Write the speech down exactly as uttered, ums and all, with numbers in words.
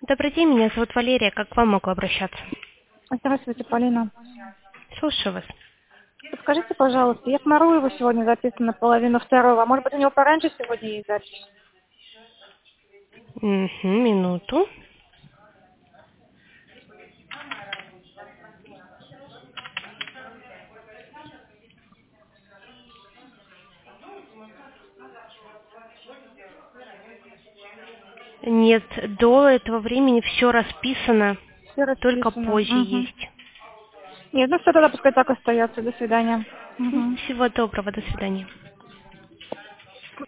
Добрый день, меня зовут Валерия. Как к вам могу обращаться? Здравствуйте, Полина. Слушаю вас. Подскажите, пожалуйста, я к Маруеву сегодня записана половину второго. А может быть, у него пораньше сегодня есть запись? Угу, минуту. Нет, до этого времени все расписано, Все только расписано. позже Угу. есть. Нет, ну все, тогда пускай так остается. До свидания. Угу. Всего доброго, до свидания.